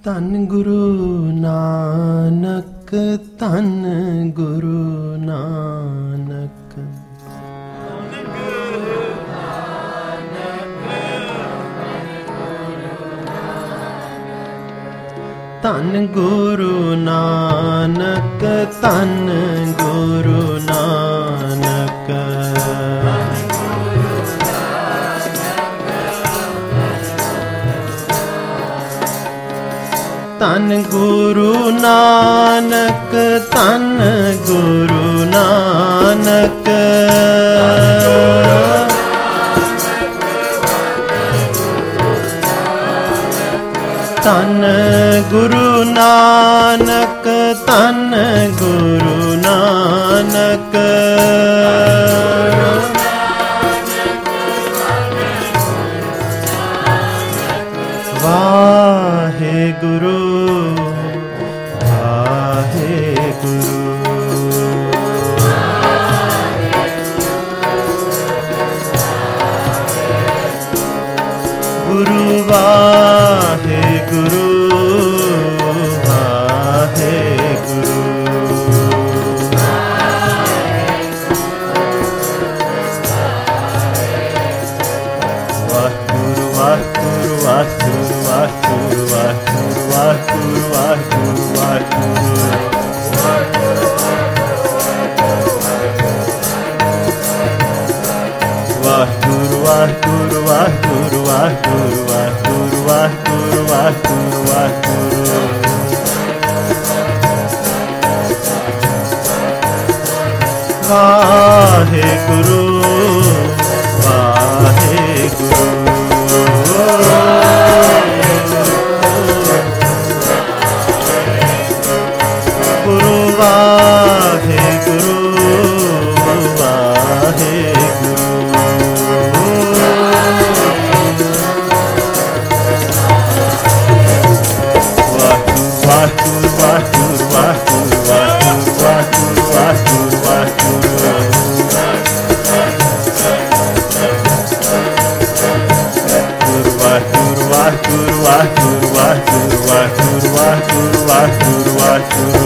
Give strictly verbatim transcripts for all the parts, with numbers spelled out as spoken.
ਧੰਨ ਗੁਰੂ ਨਾਨਕ, ਧੰਨ ਗੁਰੂ ਨਾਨਕ। ਧੰਨ ਗੁਰੂ ਨਾਨਕ, ਧੰਨ ਗੁਰੂ ਨਾਨਕ। ਧੰਨ ਗੁਰੂ ਨਾਨਕ, ਧੰਨ ਗੁਰੂ ਨਾਨਕ। ਧੰਨ ਗੁਰੂ ਨਾਨਕ, ਧੰਨ ਗੁਰੂ ਨਾਨਕ। ਵਾਹਿਗੁਰੂ ਵਾਹਿਗੁਰੂ। ਗੁਰੂ ਵਾਹਿਗੁਰੂ ਵਾਹਿਗੁਰੂ। ਵਾਹਿਗੁਰੂ ਵਾਹਿਗੁਰੂ ਵਾਹਿਗੁਰੂ ਵਾਹਿਗੁਰੂ ਵਾਹਿਗੁਰੂ ਵਾਹਿਗੁਰੂ ਵਾਹਿਗੁਰੂ ਵਾਹਿਗੁਰੂ। ਵਾਹਿਗੁਰੂ ਵਾਹਿਗੁਰੂ ਵਾਹਿਗੁਰੂ ਵਾਹਿਗੁਰੂ ਵਾਹਿਗੁਰੂ ਵਾਹਿਗੁਰੂ ਵਾਹਿਗੁਰੂ ਵਾਹਿਗੁਰੂ। ਵਾਹਿਗੁਰੂ ਵਾਹਿਗੁਰੂ। ਗੁਰੂ ਵਾਹਿਗੁਰੂ ਵਾਹਿਗੁਰੂ। ਵਾਹਿਗੁਰੂ ਵਾਹਿਗੁਰੂ ਵਾਹਿਗੁਰੂ ਵਾਹਿਗੁਰੂ ਵਾਹਿਗੁਰੂ ਵਾਹਿਗੁਰੂ ਵਾਹਿਗੁਰੂ। ਵਾਹਿਗੁਰੂ ਵਾਹਿਗੁਰੂ ਵਾਹਿਗੁਰੂ ਵਾਹਿਗੁਰੂ ਵਾਹਿਗੁਰੂ ਵਾਹਿਗੁਰੂ ਵਾਹਿਗੁਰੂ ਵਾਹਿਗੁਰੂ।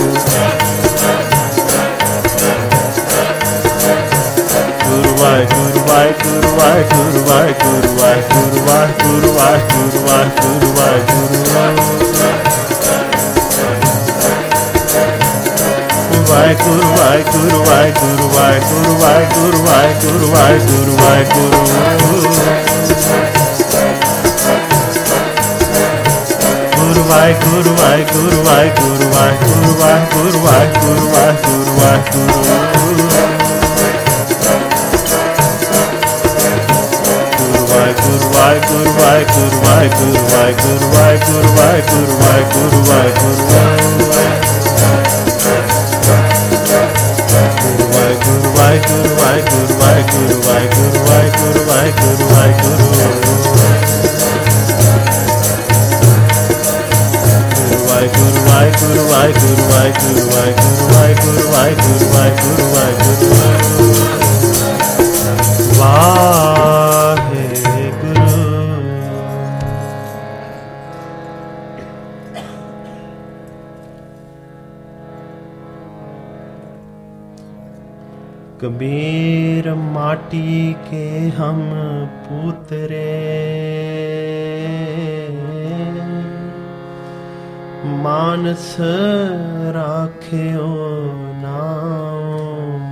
ਵਾਹਿਗੁਰੂ ਵਾਹਿਗੁਰੂ ਵਾਹਿਗੁਰੂ ਵਾਹਿਗੁਰੂ ਵਾਹਿਗੁਰੂ ਵਾਹਿਗੁਰੂ ਵਾਹਿਗੁਰੂ ਵਾਹਿਗੁਰੂ ਵਾਹਿਗੁਰੂ। ਵਾਹਿਗੁਰੂ ਵਾਹਿਗੁਰੂ ਵਾਹਿਗੁਰੂ ਵਾਹਿਗੁਰੂ ਵਾਹਿਗੁਰੂ ਵਾਹਿਗੁਰੂ ਵਾਹਿਗੁਰੂ ਵਾਹਿਗੁਰੂ। ਵਾਹਿਗੁਰੂ ਵਾਹਿਗੁਰੂ ਵਾਹਿਗੁਰੂ ਵਾਹਿਗੁਰੂ ਵਾਹਿਗੁਰੂ ਵਾਹਿਗੁਰੂ ਵਾਹਿਗੁਰੂ ਵਾਹਿਗੁਰੂ। ਵਾਹਿਗੁਰੂ ਵਾਹਿਗੁਰੂ ਵਾਹਿਗੁਰੂ ਵਾਹਿਗੁਰੂ ਵਾਹਿਗੁਰੂ ਵਾਹਿਗੁਰੂ ਵਾਹਿਗੁਰੂ ਵਾਹਿਗੁਰੂ ਵਾਹਿਗੁਰੂ। ਵਾਹਿਗੁਰੂ ਵਾਹਿਗੁਰੂ ਵਾਹਿਗੁਰੂ ਵਾਹਿਗੁਰੂ ਵਾਹਿਗੁਰੂ ਵਾਹਿਗੁਰੂ ਵਾਹਿਗੁਰੂ ਵਾਹਿਗੁਰੂ। ਵਾਹਿਗੁਰੂ ਵਾਹਿਗੁਰੂ ਵਾਹਿਗੁਰੂ ਵਾਹਿਗੁਰੂ ਵਾਹਿਗੁਰੂ ਵਾਹਿਗੁਰੂ ਵਾਹਿਗੁਰੂ ਵਾਹਿਗੁਰੂ ਵਾਹਿਗੁਰੂ। ਵਾਹਿਗੁਰੂ। कबीर माटी के हम पुतरे, मानस राख्यो नाम।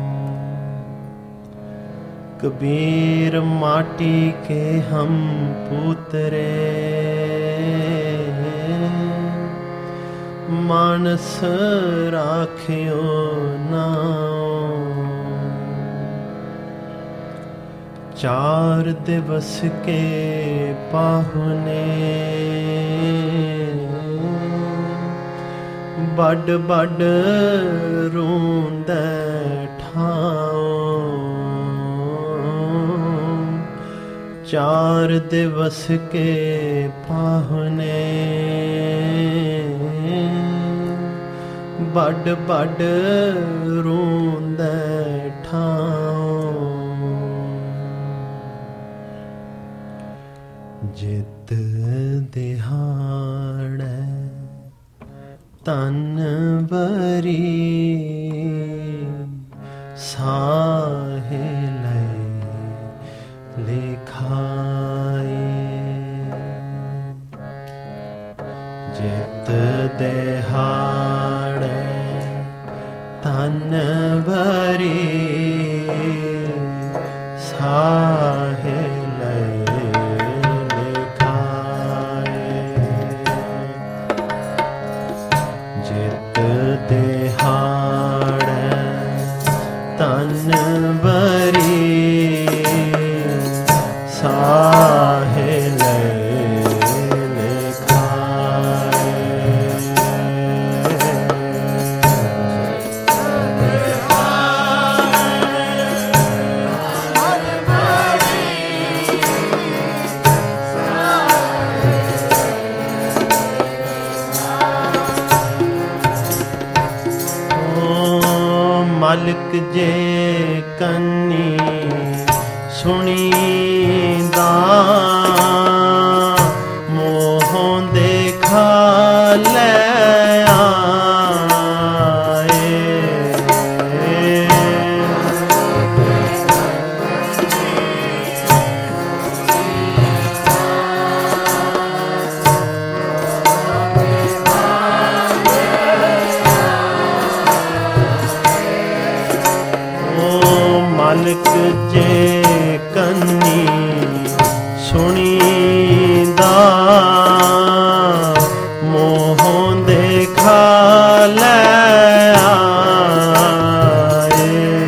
कबीर माटी के हम पुतरे, मानस राख्यो नाम। चार दिवस के पाहुने, बड़ बड़ रोंद ठाओ। चार दिवस के पाहुने, बड़ बड़ रोंद ठाओ। जित दिहाड़े तन बरी साहे लिखाए जित दिहाड़े तन बरी साहे तन बरी साहे मालिक जे कन्नी सुनीदा मोहों देखा ले आए मालिक जे कन्नी सुनीदा मोहों देखा ले आए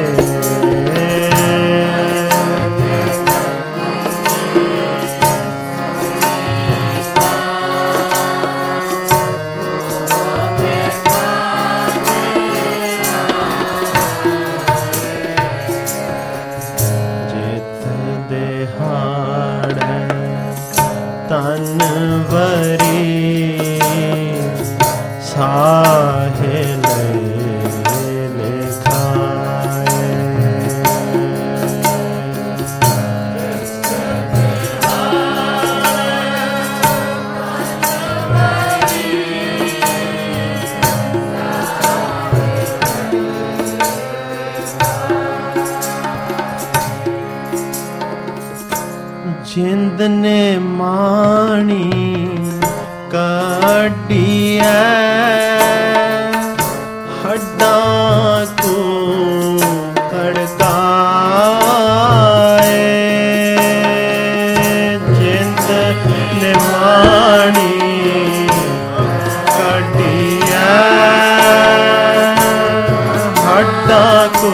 तन बरी साहे लिखाए जिंद ने मानी कड्डिया हड्डां को कड़काए जिंद ने मानी कड्डिया हड्डां को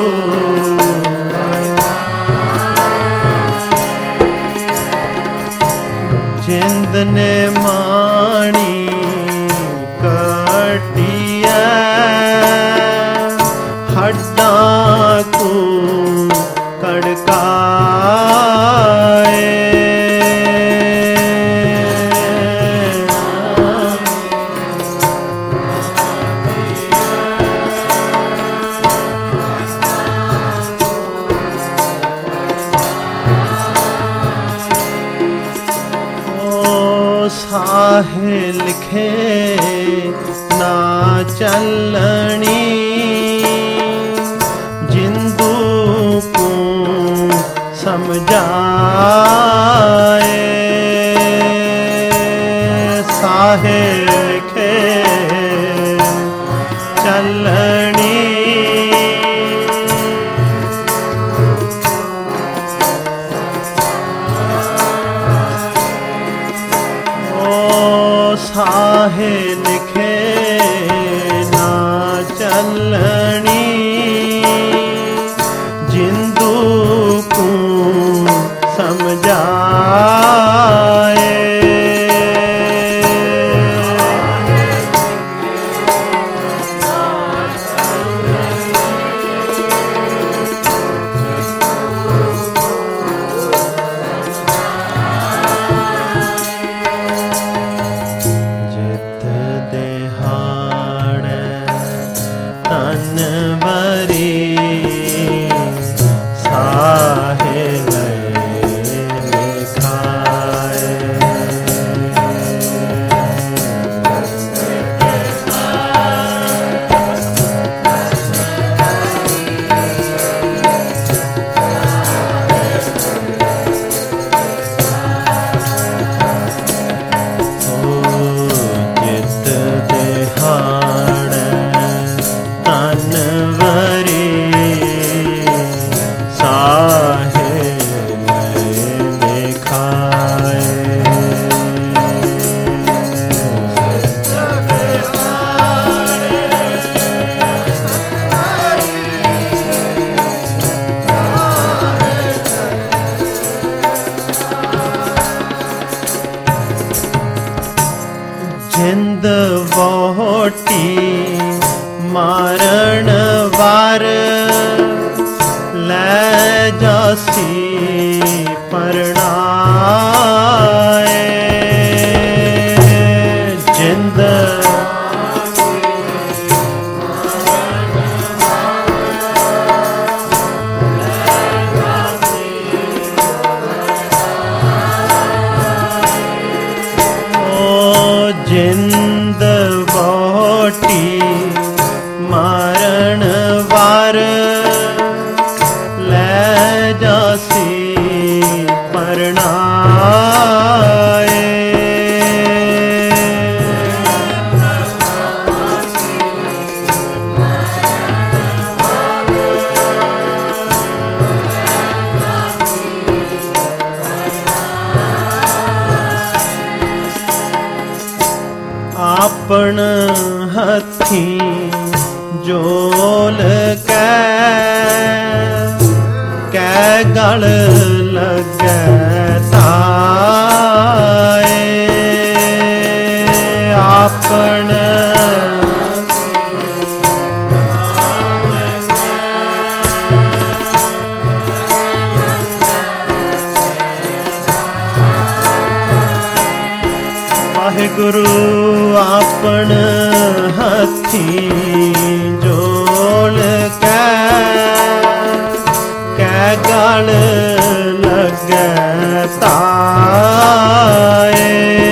जिंद ने मानी कटिया हड्डां को कड़काए साहे लिखे ना चलनी जिंदू को समझाए साहे लिखे चलनी साहे लिखे ना चलनी जिंदू को समझाए साहे लिखाए आपन हथी जोल कै कै गल लगे ताए आपन गुरु आपन हथी जोल कै कै गल लगे ताए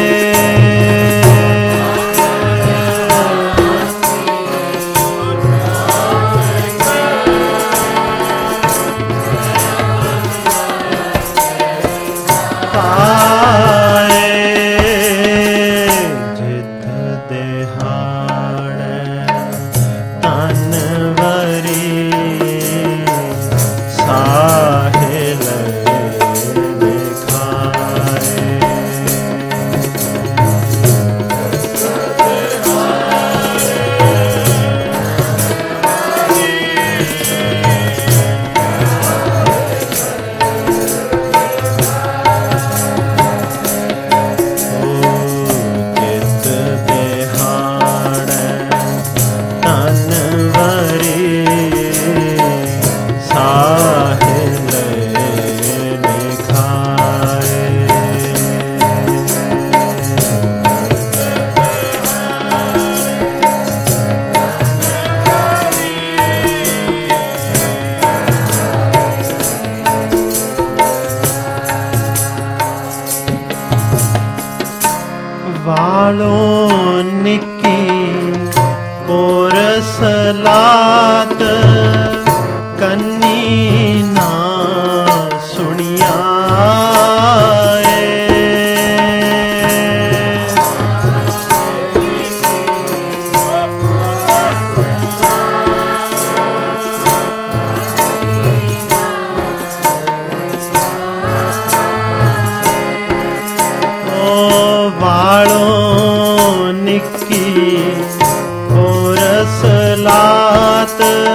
वालों निकी पोरस लात कन्नी ना सुनिया वालों निकी पोरस लात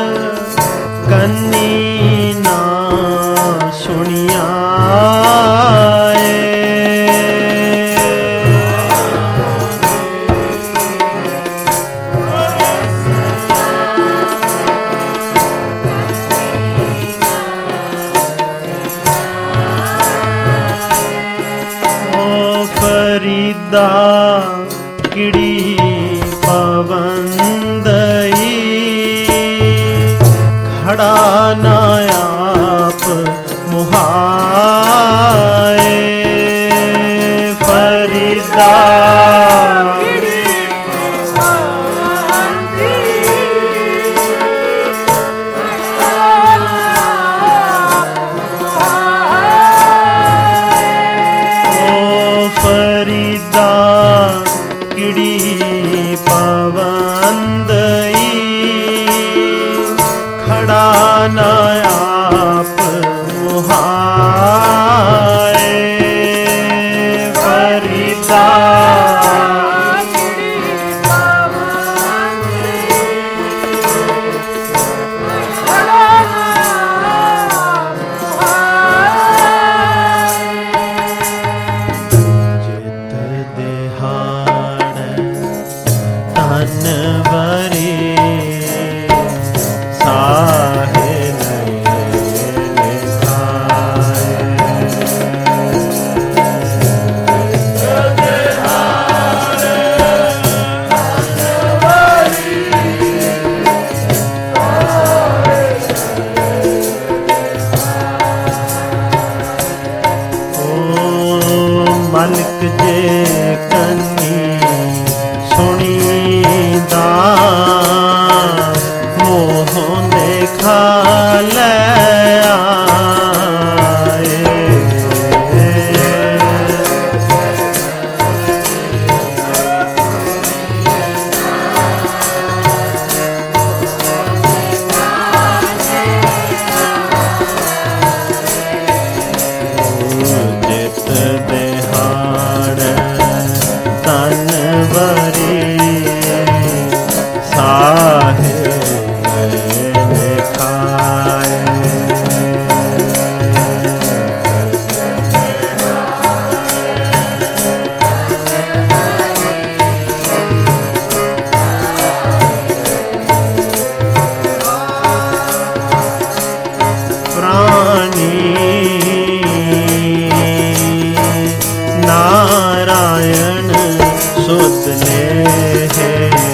कन्नी ना सुनिया फरीदा किड़ी पवंदई खड़ा नायाप मुहाए फरीदा फरीदा किड़ी पवंदई खड़ा नायाप मुहाए फरीदा मालिक जे कन्नी सुनीदा मोहों देखा ले आए खाड़ तन वरी साहिब लिखाए। नारायण सुध ले है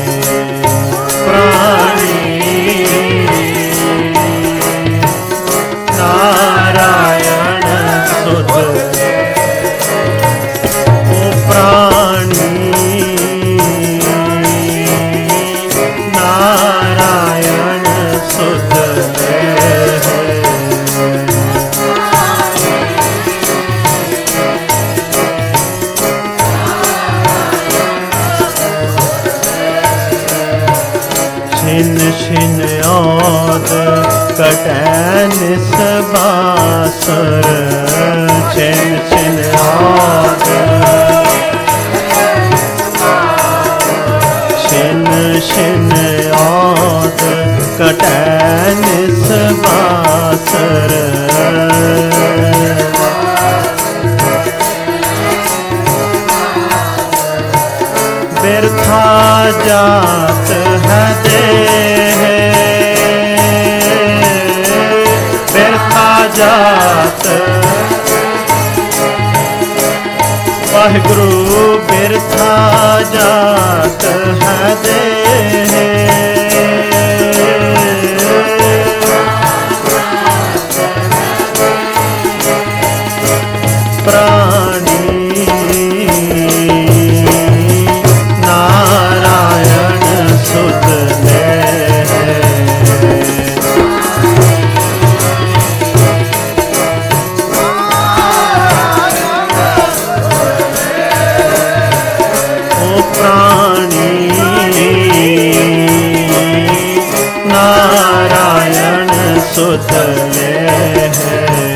प्राणी, नारायण सुध ओ प्राणी, नारायण सुध ले है। छिन छिन औद कटै निसबासुर, छिन छिन औद छिन छिन औद कटै निसबासुर। बिरथा जात है देह, बिरथा जात वाहिगुरु, बिरथा जात है देह। प्राणी सुध ले है। ओ प्राणी नारायण सुध ले है।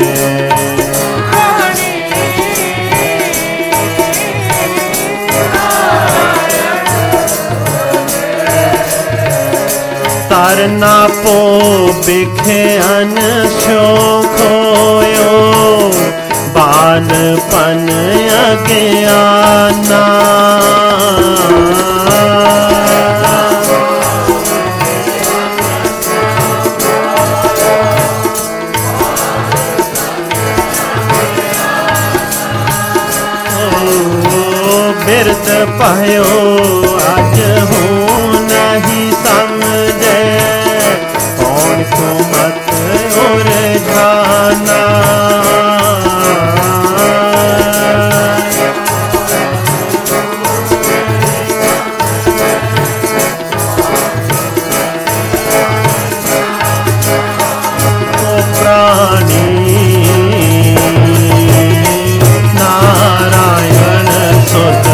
तरना पो बिख्यान स्यो खोयो, बालपन अज्ञाना। बिरद पायो आज हूँ नहीं समझे, कौन को मत और जाना। ओ प्राणी नारायण सुध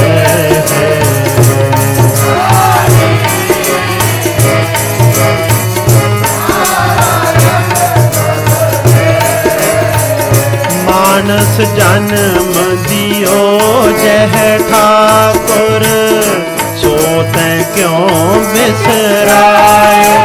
मानस जन्म दियो जह ठाकुर, सोते क्यों बिसरायो।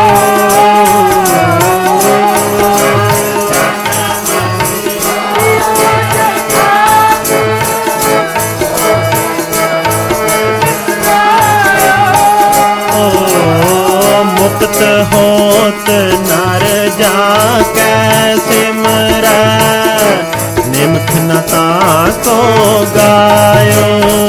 ओ मुक्त होत नर जा कैसे मरै, निमख नता को गायो।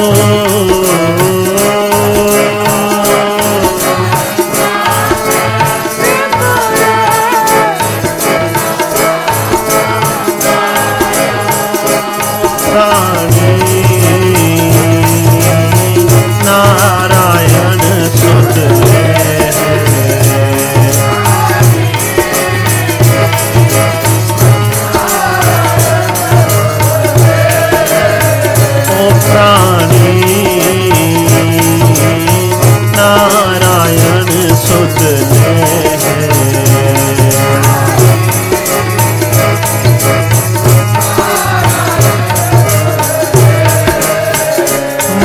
प्राणी नारायण सुध ले है।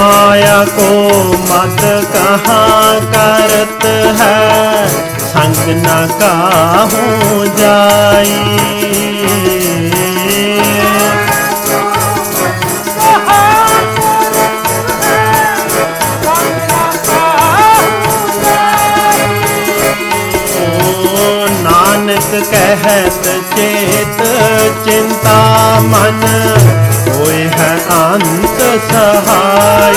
माया को मत कहाँ करत है, संग न काहूँ जाई। नानक कहत चेत चिंता मन, होए है अंत सहाय।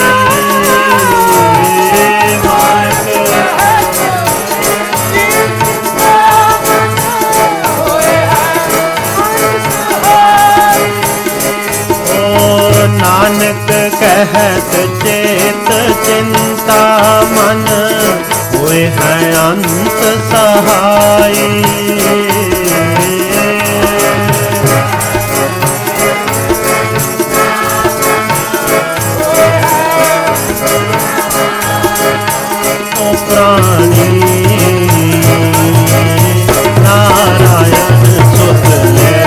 ओ नानक कहत चेत चिंता मन, होए है अंत सहाय। ओ प्राणी नारायण सुत ले,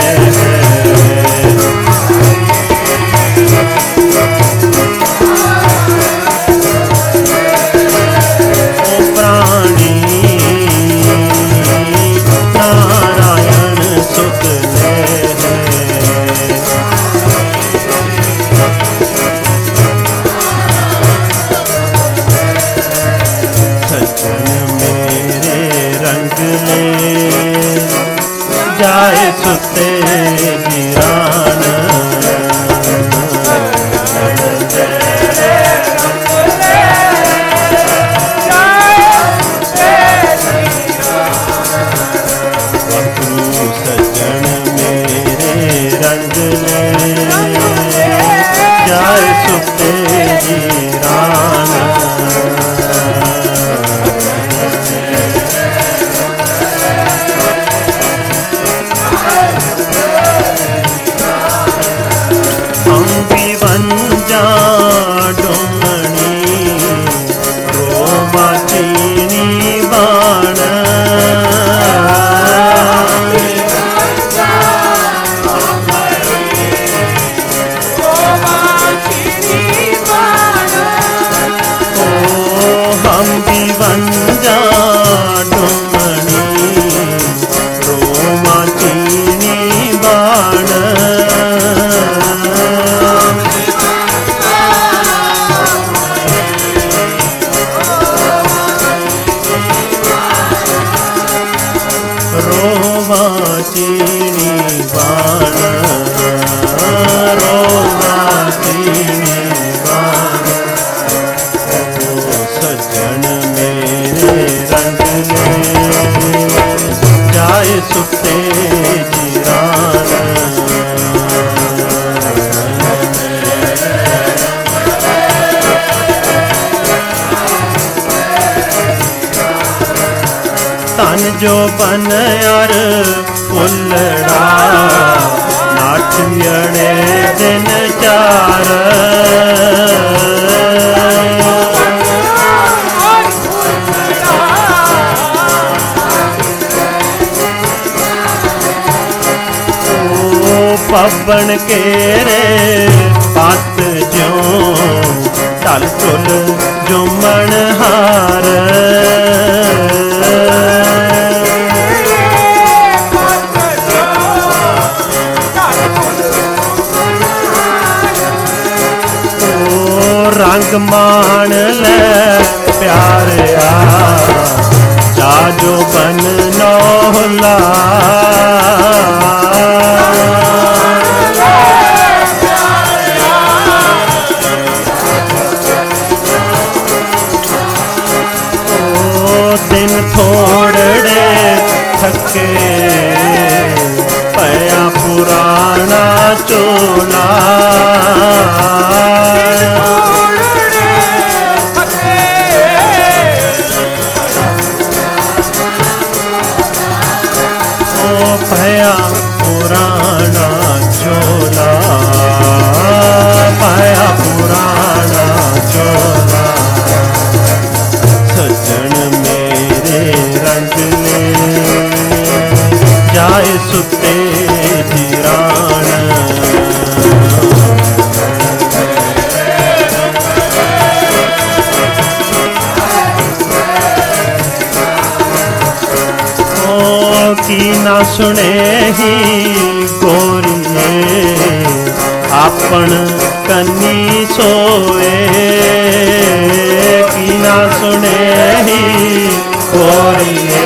ओ प्राणी नारायण सुत ले। सज्जन मेरे रंग ले, जाए सुते वीरान। सज्जन मेरे रंग ले, जाए सुते वीरान। हम भी बन जा डोमनी, रोमा चीनी बाण। हम भी बन जा डोमनी, रोमा चीनी बाण। रोमा चीनी बाण, रोमा चीनी बाण। सज्जन मेरे रंग ले, जाए सुते जीरान। तन जो बन यार फुलड़ा, नाठियड़े दिन चार। पवन के रे पात ज्यों, टल टुल जुमन हार। ओ रंग मान ले प्यारिया, जाजो बन नौला। दिन थोड़े थके, पया पुराना चोला। ओ सुने ही गोरिए आपन कन्नी सोए की ना सुने ही गोरिए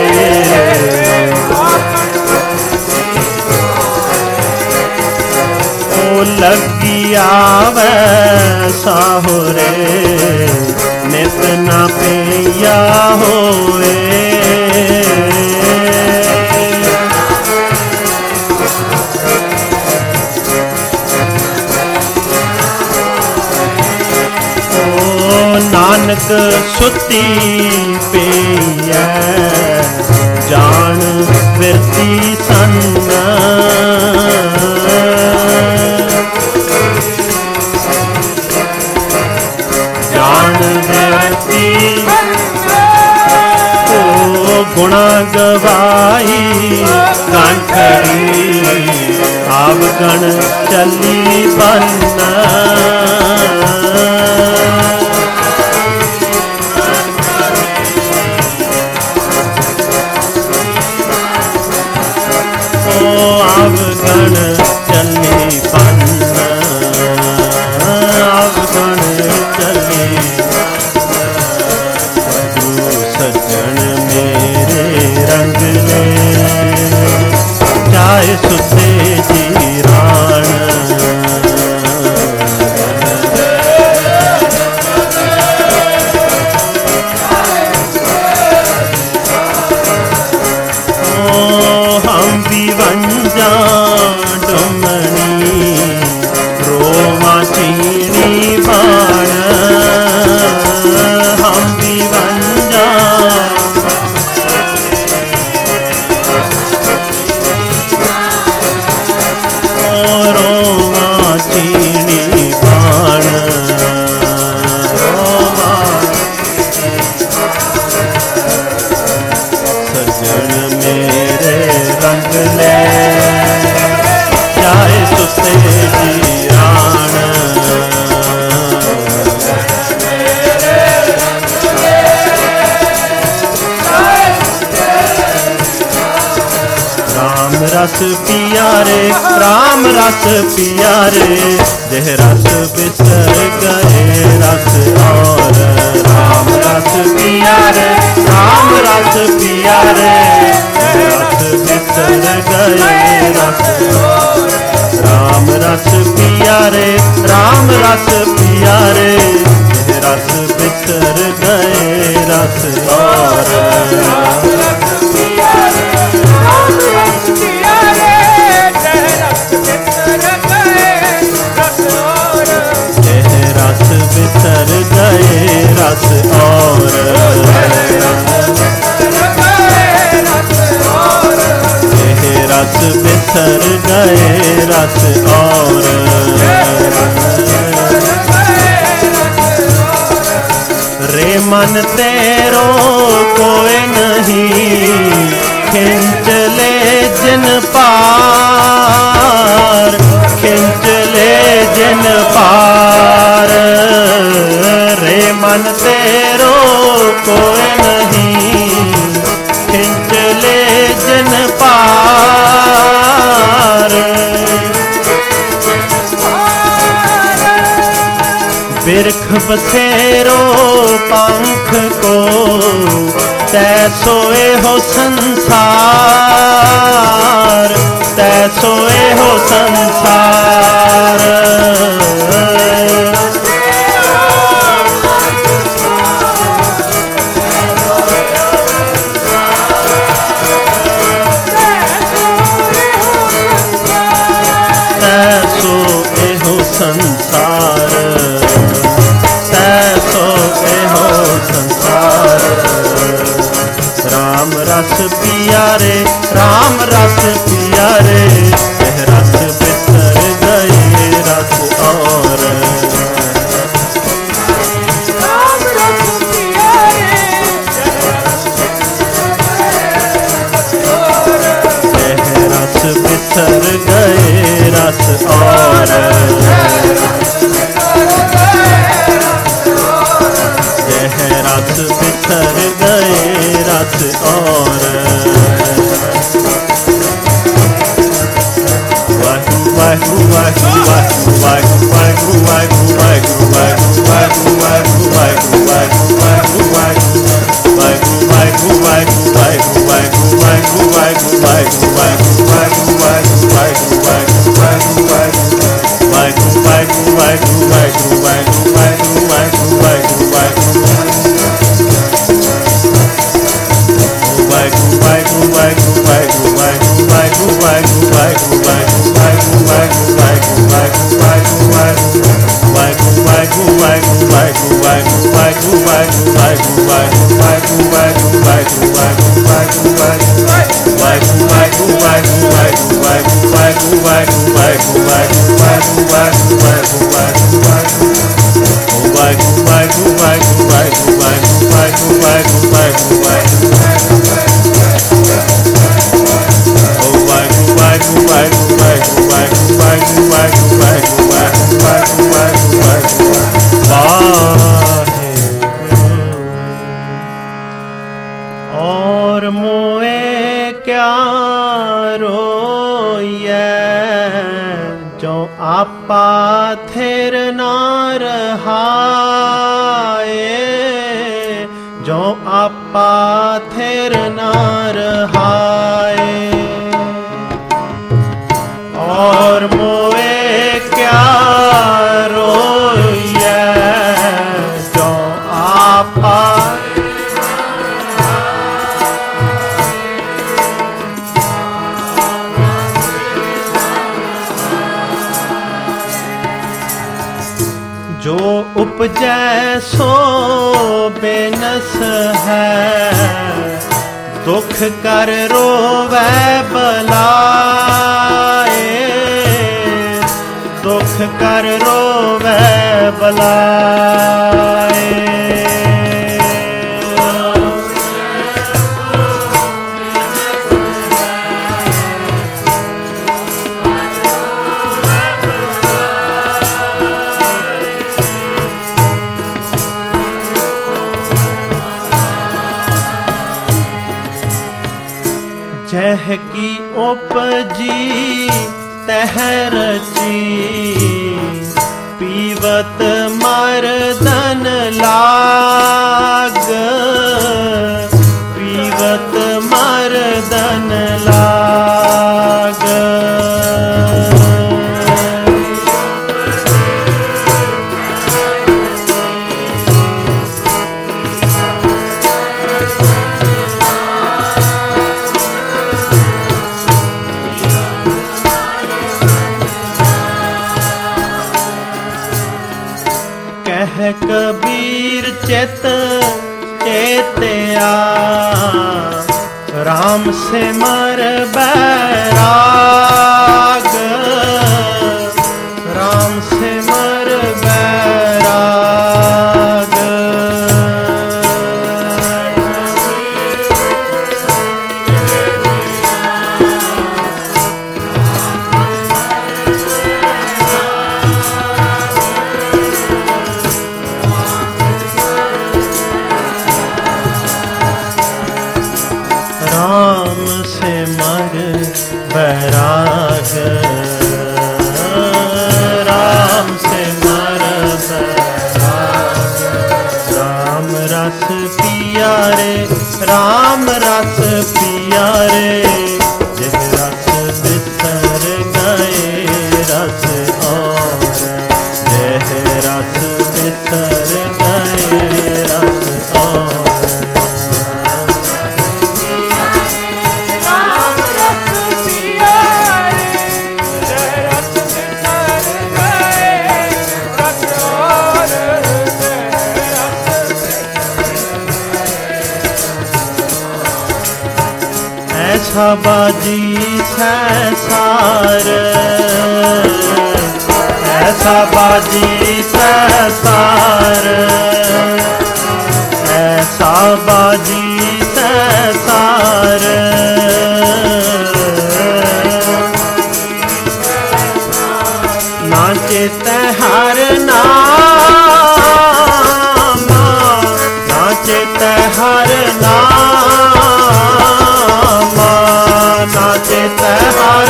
ओ लगी आवे साहुरे नित ना पिया होए नानक सुती पेया जान विरती सन्न जान विरती ओ गुणा गवाई कांठरी आवगण चली बन्ना आवगण चली पन्ना आवगण चली सज्जन मेरे रंग ले जाए सुते जीरान वंजा डुमनी रोमा चीनी बाण हम भी वंजा रोमा चीनी बाण रोमा सज्जन मेरे रंग ले जाए सुते जीरान राम रस पिया रे राम रस पिया रे जह रस बिसर गए रस और राम रस पिया रे राम रस पिया रे रस बिसर गए रस राम रस पिया रे राम रस पिया रे रस बिसर गए रस और राम रस पिया रे राम रस पिया रे रस बिसर गए रस और रस बिसर गए रस और रस बिसर गए रस और रे मन तेरो कोई नहीं खिंच ले जिन पार खिंच ले जिन पार रे मन तेरो कोई नहीं खिंच ले जिन पार बिरख बसेरो पंख को तैसोए हो संसार तैसोए हो संसार तैसोए हो संसार तैसोए हो संसार राम रस पिया रे राम रस पिया रे रस बिसर गए रस और और मोए क्या रोइए जो आपा थिर ना रहाए, जो आपा थिर ना रहाए। और मोए क्या रोइए जो आपा जो उपजै सो बेनस है, दुख कर रोवै बलाए, दुख कर रोवै बलाए। जह की उपजी तह रची, पीवत मर्दन लाग, पीवत मर्दन लाग। कह कबीर चित चेत्या, राम सिमर बैराग, राम सिमर बैराग। राम सिमर बैराग, राम सिमर बैराग। राम रस पिया रे, राम रस पिया रे, जिह रस बिसर गए रस और, जिह रस बिसर गए रस और। ऐसा बाजी सैसार, ऐसा बाजी सैसार, ऐसा बाजी सैसार। नाचे हर नाम, नाचे हर नाम, नाचे हर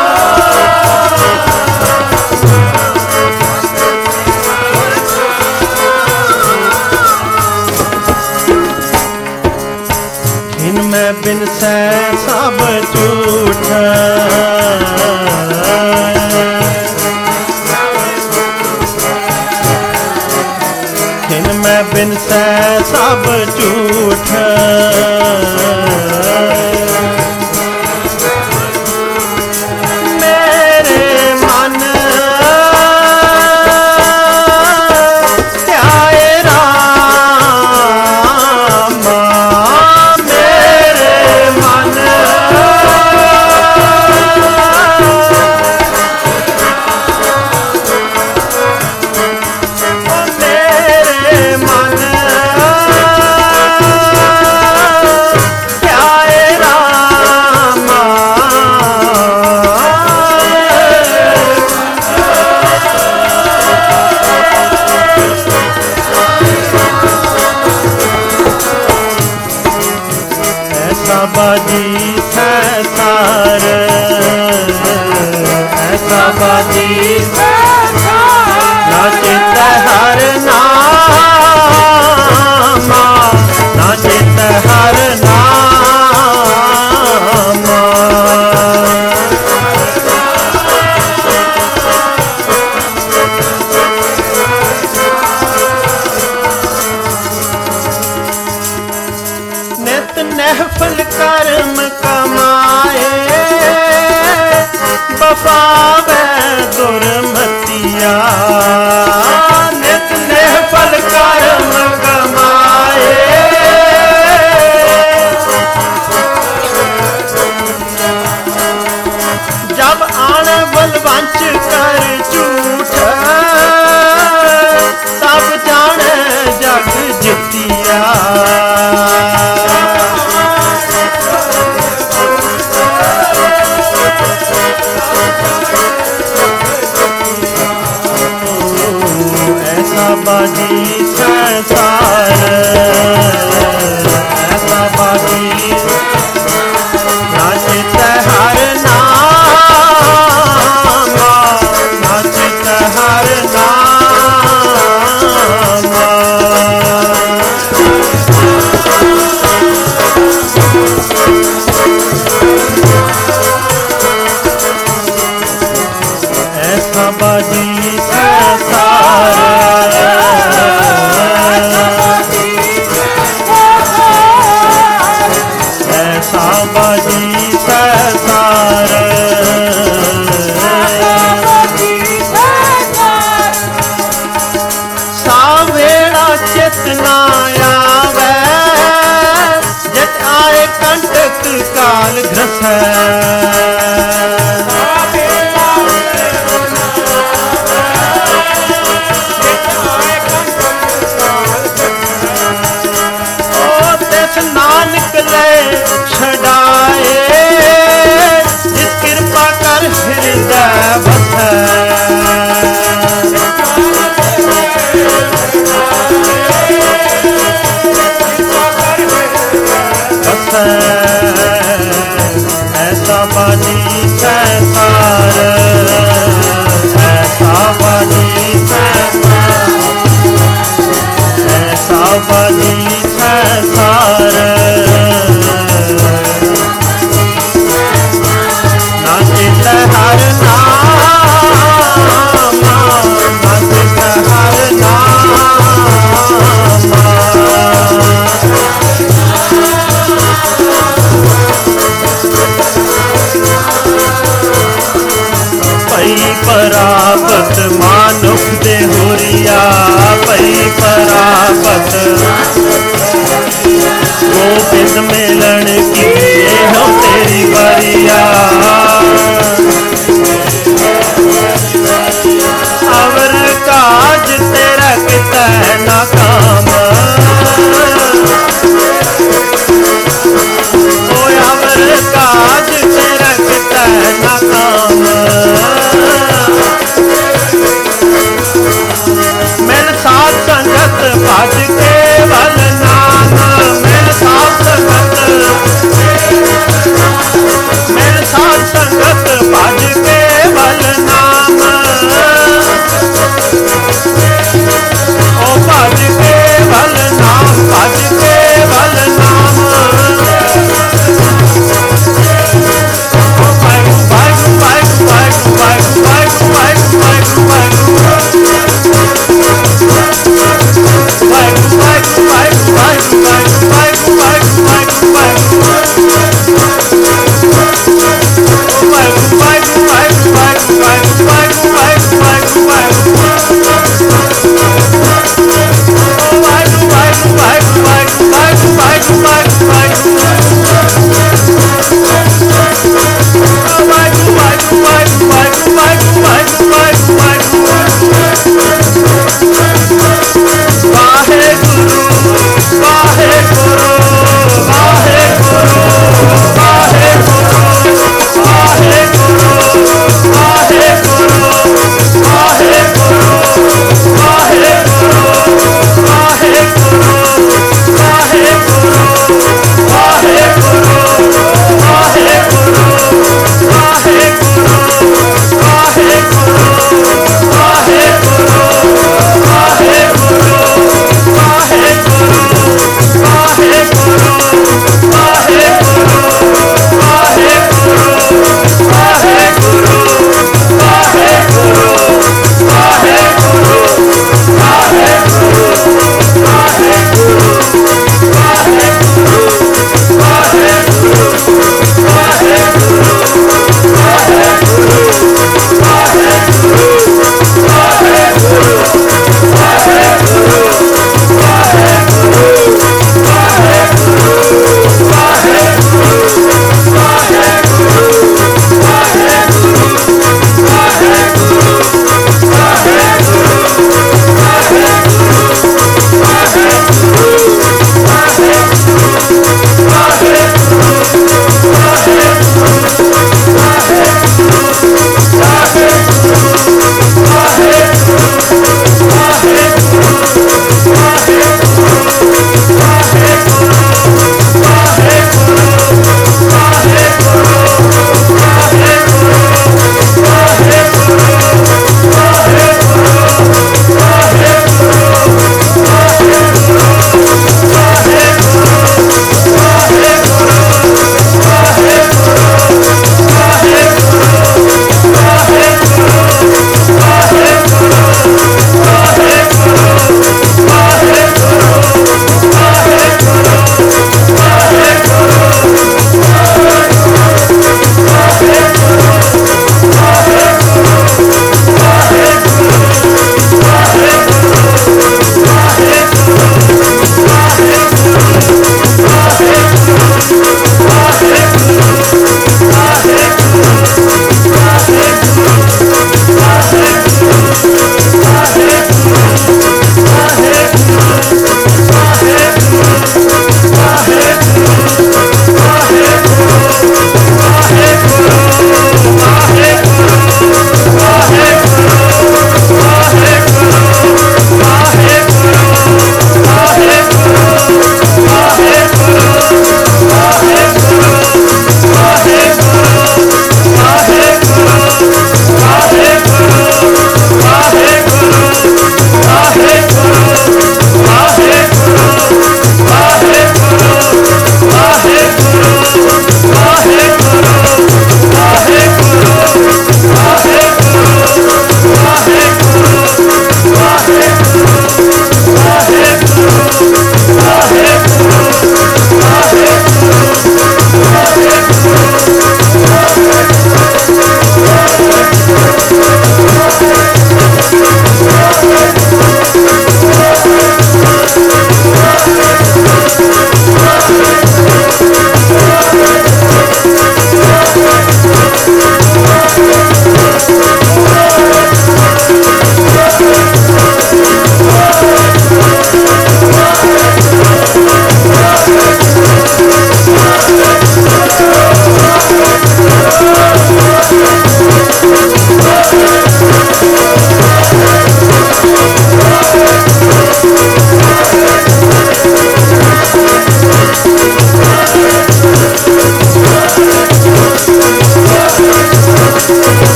इनमें बिन से सब झूठ, मैं बिन सै सब झूठ। मेरे मन ध्याए रामा, मेरे मन बाजी संसार, ऐसा बाजी नाचित हर नामा, नाचित हर नामा। नित नहफल कर्म कमाए, बपावे दुर्मतिया। नित नहफल कर्म कमाए, जब आन बलवंच कर झूठ, तब जाने जग जितिया। बाजी संसार, ऐसा बाजी नाचित हर नामा, नाचित हर नामा। ऐसा बाजी संसार, ऐसा बाजी संसार। सावेड़ा चेतना आवे, जत आए कंटक काल घ्रसै। नानक ले छड़ाए, जिस कृपा कर हृदय बसै। ऐसा बाजी संसार, ऐसा बाजी संसार, ऐसा बाजी संसार। नाचित हर नामा, नाचित हर नामा। पई परापत मानुख दे होरिया, पई परापत गोबिंद मिलन की हो तेरी बारिया। अवर काज तेरा किता है नाकाम, ओ अवर काज तेरा किता है नाकाम। मिल साथ संगत भज के बल नाम, मिल साथ संगत, मिल साथ संगत भज के बल नाम। ओ भज के बल नाम, भज के बल नाम। ओ वाहिगुरू वाहिगुरू वाहिगुरू वाहिगुरू वाहिगुरू वाहिगुरू वाहिगुरू वाहिगुरू वाहिगुरू वाहिगुरू।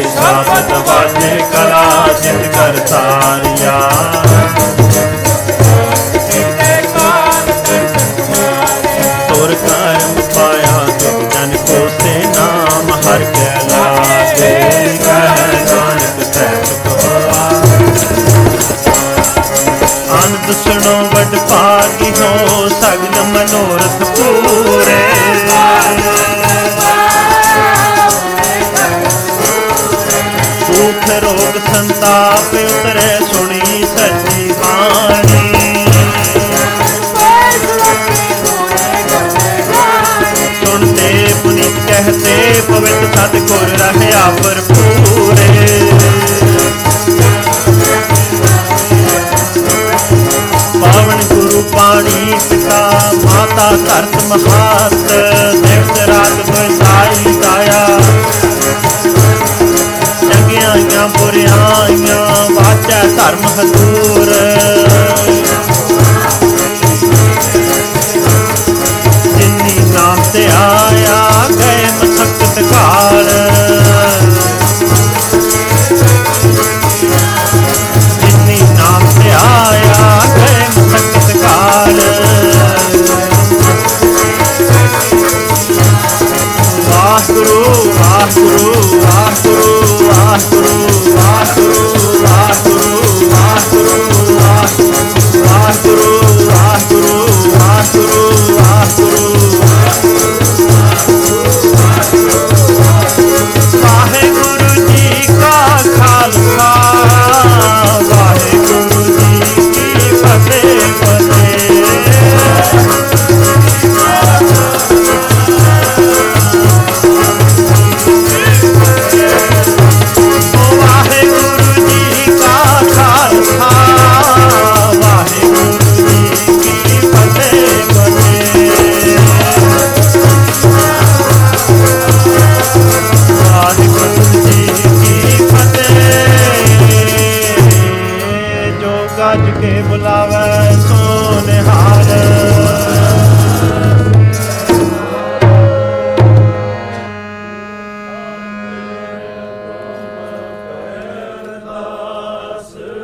ਸ਼ਬਦ ਵਾਜੇ ਕਲਾ ਜਿਤ ਕਰ ਸਾਰਿਆ ਤੁਰ ਕਰਮ ਪਾਇਆ ਤੁਮ ਜਨ ਕੋ ਸੇ ਨਾਮ ਹਰ ਕੈ ਲਾਗੇ ਕਹਿ ਨਾਨਕ ਸਹਿਬ ਕਹਾ ਆਨੰਦ ਸੁਣੋ ਵੱਡ ਭਾਗੀ ਹੋ ਸਗਲ ਮਨੋਰਥ ਪੂਰੇ ਦੁਖ ਰੋਗ ਸੰਤਾਪ ਉਤਰੇ ਸੁਣੀ ਸੱਚੀ ਬਾਣੀ ਸੁਣਤੇ ਪੁਨੀਤ ਕਹਤੇ ਪਵਿੱਤ ਸਤਿਗੁਰ ਰਹਿਆ ਭਰਪੂਰੇ ਪਾਵਨ ਗੁਰੂ ਪਾਣੀ ਪਿਤਾ ਮਾਤਾ ਧਰਤ ਮਹਾਤ ਦਿਵਸ ਰਾਤ ਬਸਾਈ ਦਾਇਆ ਚੰਗਿਆਈਆਂ ਬੁਰਿਆਈਆਂ ਵਾਚੈ ਧਰਮ ਹਜ਼ੂਰ